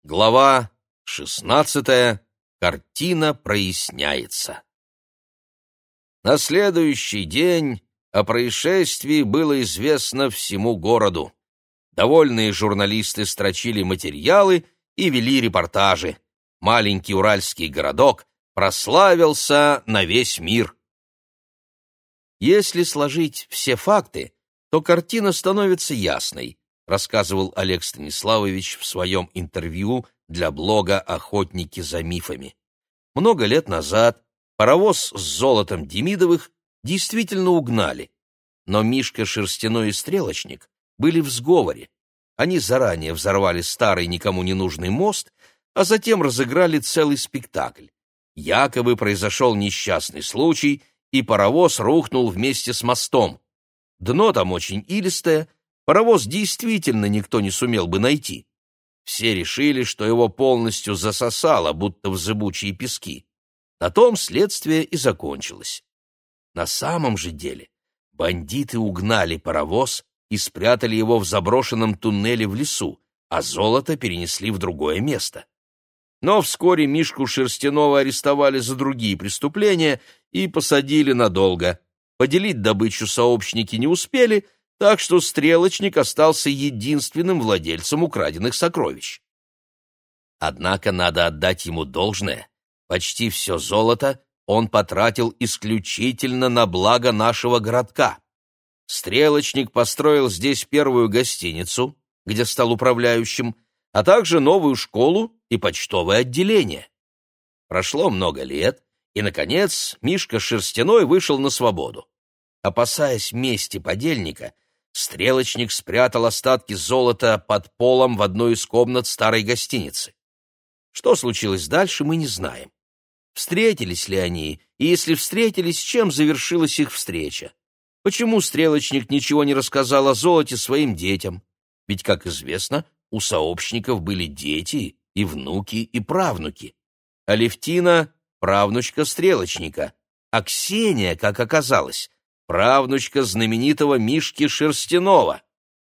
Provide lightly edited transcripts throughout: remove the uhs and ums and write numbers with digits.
Глава 16. Картина проясняется. На следующий день о происшествии было известно всему городу. Довольные журналисты строчили материалы и вели репортажи. Маленький уральский городок прославился на весь мир. Если сложить все факты, то картина становится ясной, рассказывал Олег Станиславович в своем интервью для блога «Охотники за мифами». Много лет назад паровоз с золотом Демидовых действительно угнали, но Мишка Шерстяной и Стрелочник были в сговоре. Они заранее взорвали старый никому не нужный мост, а затем разыграли целый спектакль. Якобы произошел несчастный случай, и паровоз рухнул вместе с мостом. Дно там очень илистое, паровоз действительно никто не сумел бы найти. Все решили, что его полностью засосало, будто в зыбучие пески. На том следствие и закончилось. На самом же деле бандиты угнали паровоз и спрятали его в заброшенном туннеле в лесу, а золото перенесли в другое место. Но вскоре Мишку Шерстяного арестовали за другие преступления и посадили надолго. Поделить добычу сообщники не успели, так что Стрелочник остался единственным владельцем украденных сокровищ. Однако надо отдать ему должное. Почти все золото он потратил исключительно на благо нашего городка. Стрелочник построил здесь первую гостиницу, где стал управляющим, а также новую школу и почтовое отделение. Прошло много лет, и, наконец, Мишка Шерстяной вышел на свободу. Опасаясь мести подельника, Стрелочник спрятал остатки золота под полом в одной из комнат старой гостиницы. Что случилось дальше, мы не знаем. Встретились ли они, и если встретились, чем завершилась их встреча? Почему Стрелочник ничего не рассказал о золоте своим детям? Ведь, как известно, у сообщников были дети и внуки, и правнуки. Алевтина — правнучка Стрелочника, а Ксения, как оказалось, правнучка знаменитого Мишки Шерстяного.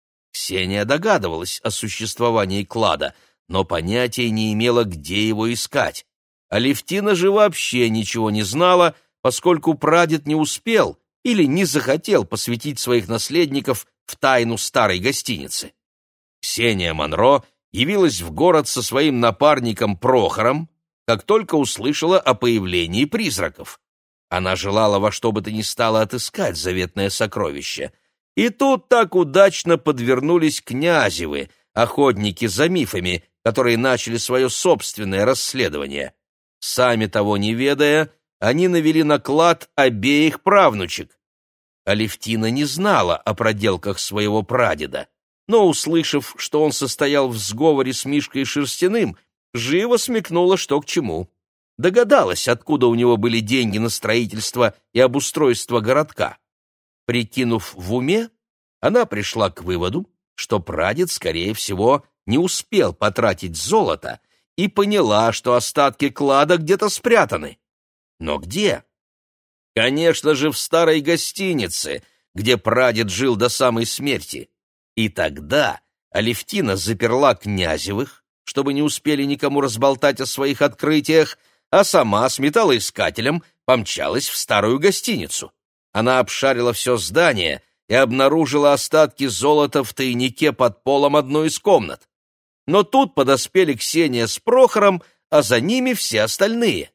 Ксения догадывалась о существовании клада, но понятия не имела, где его искать. Алевтина же вообще ничего не знала, поскольку прадед не успел или не захотел посвятить своих наследников в тайну старой гостиницы. Ксения Монро явилась в город со своим напарником Прохором, как только услышала о появлении призраков. Она желала во что бы то ни стало отыскать заветное сокровище. И тут так удачно подвернулись Князевы, охотники за мифами, которые начали свое собственное расследование. Сами того не ведая, они навели на клад обеих правнучек. Алевтина не знала о проделках своего прадеда, но, услышав, что он состоял в сговоре с Мишкой Шерстяным, живо смекнула, что к чему. Догадалась, откуда у него были деньги на строительство и обустройство городка. Прикинув в уме, она пришла к выводу, что прадед, скорее всего, не успел потратить золото, и поняла, что остатки клада где-то спрятаны. Но где? Конечно же, в старой гостинице, где прадед жил до самой смерти. И тогда Алевтина заперла Князевых, чтобы не успели никому разболтать о своих открытиях, а сама с металлоискателем помчалась в старую гостиницу. Она обшарила все здание и обнаружила остатки золота в тайнике под полом одной из комнат. Но тут подоспели Ксения с Прохором, а за ними все остальные.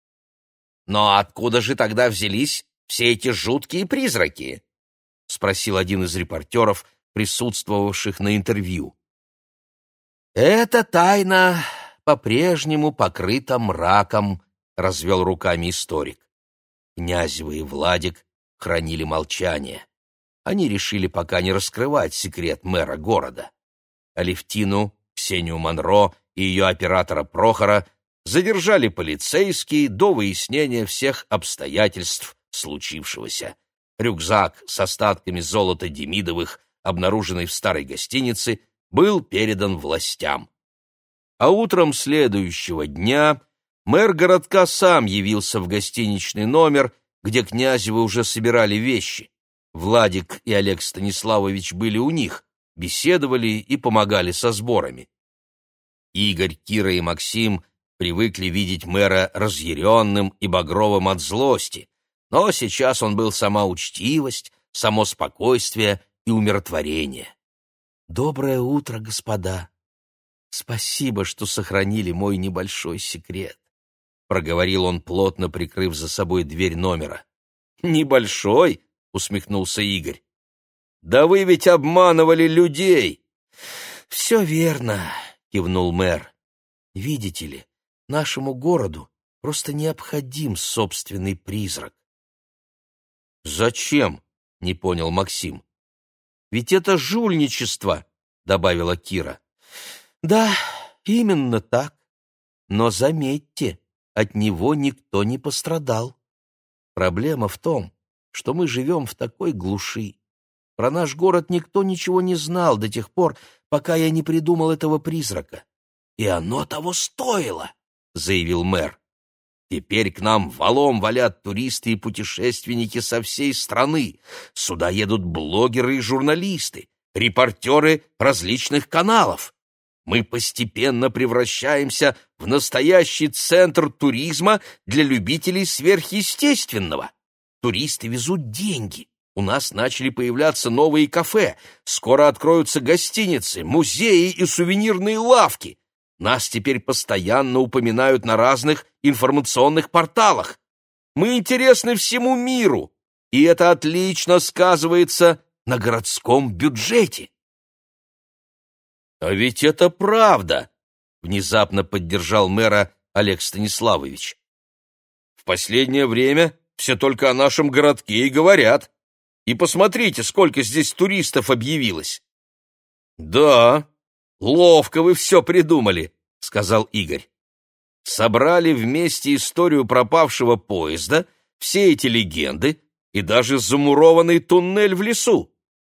«Но откуда же тогда взялись все эти жуткие призраки?» — спросил один из репортеров, присутствовавших на интервью. «Эта тайна по-прежнему покрыта мраком», — развел руками историк. Князева и Владик хранили молчание. Они решили пока не раскрывать секрет мэра города. Алевтину, Ксению Монро и ее оператора Прохора задержали полицейские до выяснения всех обстоятельств случившегося. Рюкзак с остатками золота Демидовых, обнаруженный в старой гостинице, был передан властям. А утром следующего дня мэр городка сам явился в гостиничный номер, где Князевы уже собирали вещи. Владик и Олег Станиславович были у них, беседовали и помогали со сборами. Игорь, Кира и Максим привыкли видеть мэра разъяренным и багровым от злости, но сейчас он был сама учтивость, само спокойствие и умиротворение. «Доброе утро, господа! Спасибо, что сохранили мой небольшой секрет», — проговорил он, плотно прикрыв за собой дверь номера. «Небольшой?» — усмехнулся Игорь. «Да вы ведь обманывали людей!» «Все верно», — кивнул мэр. «Видите ли, нашему городу просто необходим собственный призрак». «Зачем?» — не понял Максим. «Ведь это жульничество», — добавила Кира. «Да, именно так. Но заметьте, от него никто не пострадал. Проблема в том, что мы живем в такой глуши. Про наш город никто ничего не знал до тех пор, пока я не придумал этого призрака. И оно того стоило», — заявил мэр. «Теперь к нам валом валят туристы и путешественники со всей страны. Сюда едут блогеры и журналисты, репортеры различных каналов. Мы постепенно превращаемся в настоящий центр туризма для любителей сверхъестественного. Туристы везут деньги. У нас начали появляться новые кафе. Скоро откроются гостиницы, музеи и сувенирные лавки. Нас теперь постоянно упоминают на разных информационных порталах. Мы интересны всему миру, и это отлично сказывается на городском бюджете». «А ведь это правда», — внезапно поддержал мэра Олег Станиславович. «В последнее время все только о нашем городке и говорят. И посмотрите, сколько здесь туристов объявилось». «Да, ловко вы все придумали», — сказал Игорь. «Собрали вместе историю пропавшего поезда, все эти легенды и даже замурованный туннель в лесу».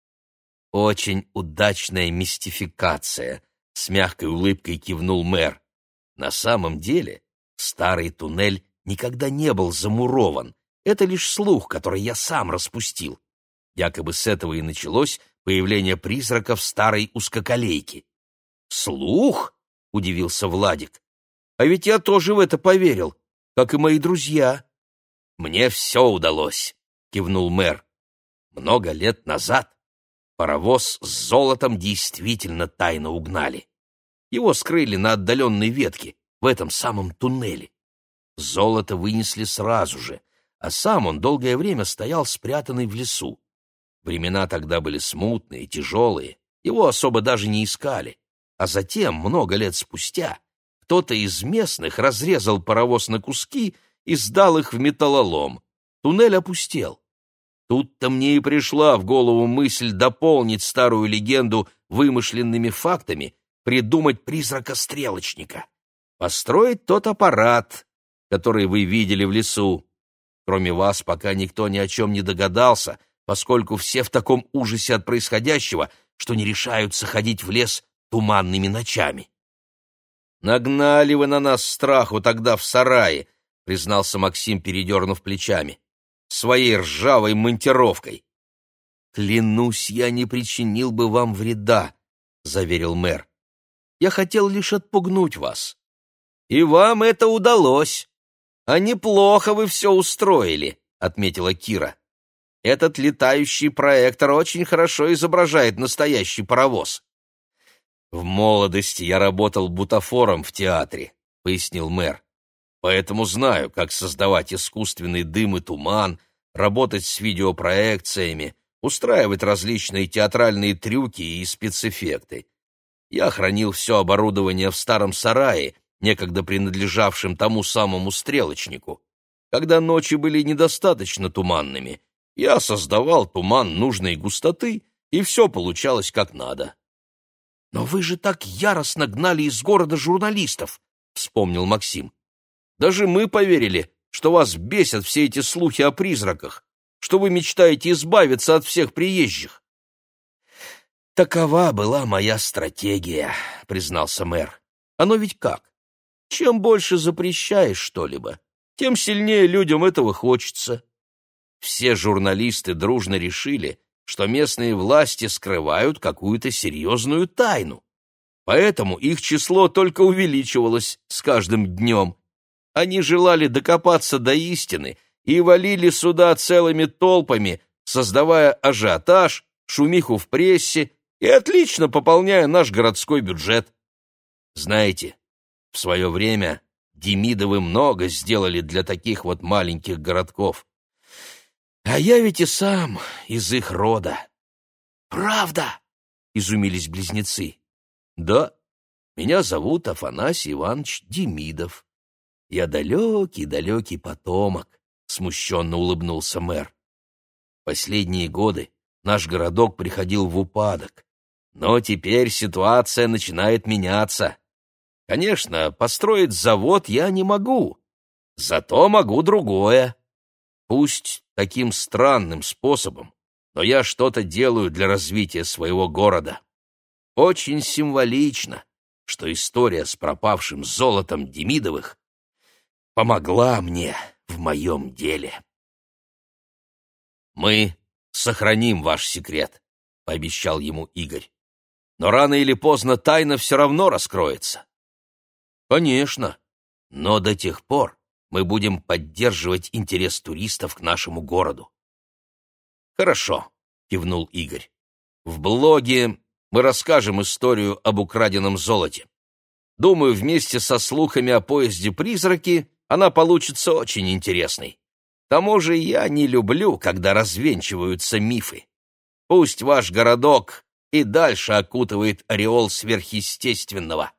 «Очень удачная мистификация», — с мягкой улыбкой кивнул мэр. «На самом деле старый туннель никогда не был замурован. Это лишь слух, который я сам распустил. Якобы с этого и началось появление призраков старой узкоколейки». «Слух?» — удивился Владик. «А ведь я тоже в это поверил, как и мои друзья». «Мне все удалось», — кивнул мэр. «Много лет назад паровоз с золотом действительно тайно угнали. Его скрыли на отдаленной ветке, в этом самом туннеле. Золото вынесли сразу же, а сам он долгое время стоял спрятанный в лесу. Времена тогда были смутные, тяжелые, его особо даже не искали. А затем, много лет спустя, кто-то из местных разрезал паровоз на куски и сдал их в металлолом. Туннель опустел. Тут-то мне и пришла в голову мысль дополнить старую легенду вымышленными фактами, придумать призрака-стрелочника, построить тот аппарат, который вы видели в лесу. Кроме вас пока никто ни о чем не догадался, поскольку все в таком ужасе от происходящего, что не решаются ходить в лес туманными ночами. «Нагнали вы на нас страху тогда в сарае», — признался Максим, передернув плечами, «своей ржавой монтировкой». «Клянусь, я не причинил бы вам вреда», — заверил мэр. «Я хотел лишь отпугнуть вас». «И вам это удалось. А неплохо вы все устроили», — отметила Кира. «Этот летающий проектор очень хорошо изображает настоящий паровоз». «В молодости я работал бутафором в театре», — пояснил мэр. «Поэтому знаю, как создавать искусственный дым и туман, работать с видеопроекциями, устраивать различные театральные трюки и спецэффекты. Я хранил все оборудование в старом сарае, некогда принадлежавшем тому самому стрелочнику. Когда ночи были недостаточно туманными, я создавал туман нужной густоты, и все получалось как надо». «Но вы же так яростно гнали из города журналистов», — вспомнил Максим. «Даже мы поверили, что вас бесят все эти слухи о призраках, что вы мечтаете избавиться от всех приезжих». «Такова была моя стратегия», — признался мэр. «Оно ведь как? Чем больше запрещаешь что-либо, тем сильнее людям этого хочется». Все журналисты дружно решили, что местные власти скрывают какую-то серьезную тайну. поэтому их число только увеличивалось с каждым днем. Они желали докопаться до истины и валили сюда целыми толпами, создавая ажиотаж, шумиху в прессе и отлично пополняя наш городской бюджет. Знаете, в свое время Демидовы много сделали для таких вот маленьких городков. А я ведь и сам из их рода. «Правда?» — изумились близнецы. «Да, меня зовут Афанасий Иванович Демидов. Я далекий-далекий потомок», — смущенно улыбнулся мэр. «Последние годы наш городок приходил в упадок, но теперь ситуация начинает меняться. Конечно, построить завод я не могу, зато могу другое. Пусть таким странным способом, но я что-то делаю для развития своего города. Очень символично, что история с пропавшим золотом Демидовых помогла мне в моем деле». «Мы сохраним ваш секрет», — пообещал ему Игорь. «Но рано или поздно тайна все равно раскроется». «Конечно, но до тех пор мы будем поддерживать интерес туристов к нашему городу». «Хорошо», — кивнул Игорь. «В блоге мы расскажем историю об украденном золоте. Думаю, вместе со слухами о поезде-призраке она получится очень интересной. К тому же я не люблю, когда развенчиваются мифы. Пусть ваш городок и дальше окутывает ореол сверхъестественного».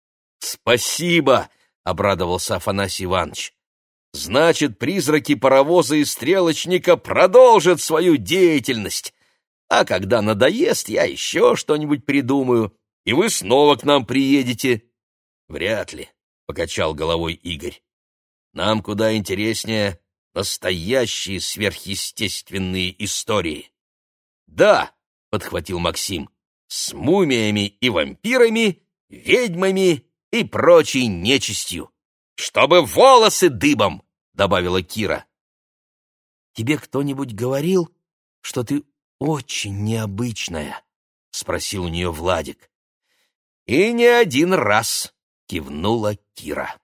«Спасибо!» — обрадовался Афанасий Иванович. «Значит, призраки паровоза и стрелочника продолжат свою деятельность. А когда надоест, я еще что-нибудь придумаю, и вы снова к нам приедете». «Вряд ли», — покачал головой Игорь. «Нам куда интереснее настоящие сверхъестественные истории». «Да», — подхватил Максим, — «с мумиями и вампирами, ведьмами и прочей нечистью. Чтобы волосы дыбом», — добавила Кира. «Тебе кто-нибудь говорил, что ты очень необычная?» — спросил у нее Владик. «И не один раз», — кивнула Кира.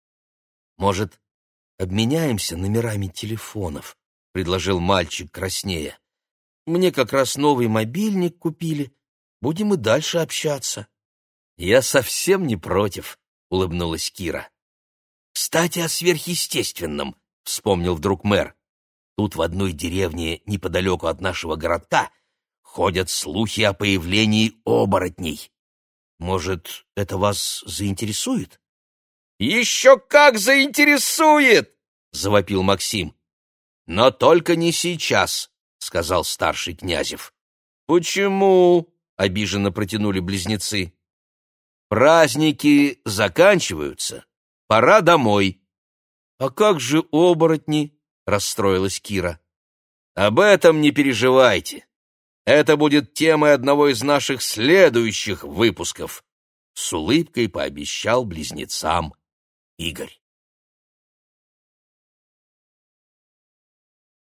«Может, обменяемся номерами телефонов?» — предложил мальчик краснея. «Мне как раз новый мобильник купили. Будем и дальше общаться». «Я совсем не против», — улыбнулась Кира. «Кстати, о сверхъестественном», — вспомнил вдруг мэр. «Тут в одной деревне неподалеку от нашего городка ходят слухи о появлении оборотней. Может, это вас заинтересует?» «Еще как заинтересует!» — завопил Максим. «Но только не сейчас», — сказал старший Князев. «Почему?» — обиженно протянули близнецы. «Праздники заканчиваются. Пора домой». «А как же оборотни?» — расстроилась Кира. «Об этом не переживайте. Это будет темой одного из наших следующих выпусков», — с улыбкой пообещал близнецам Игорь.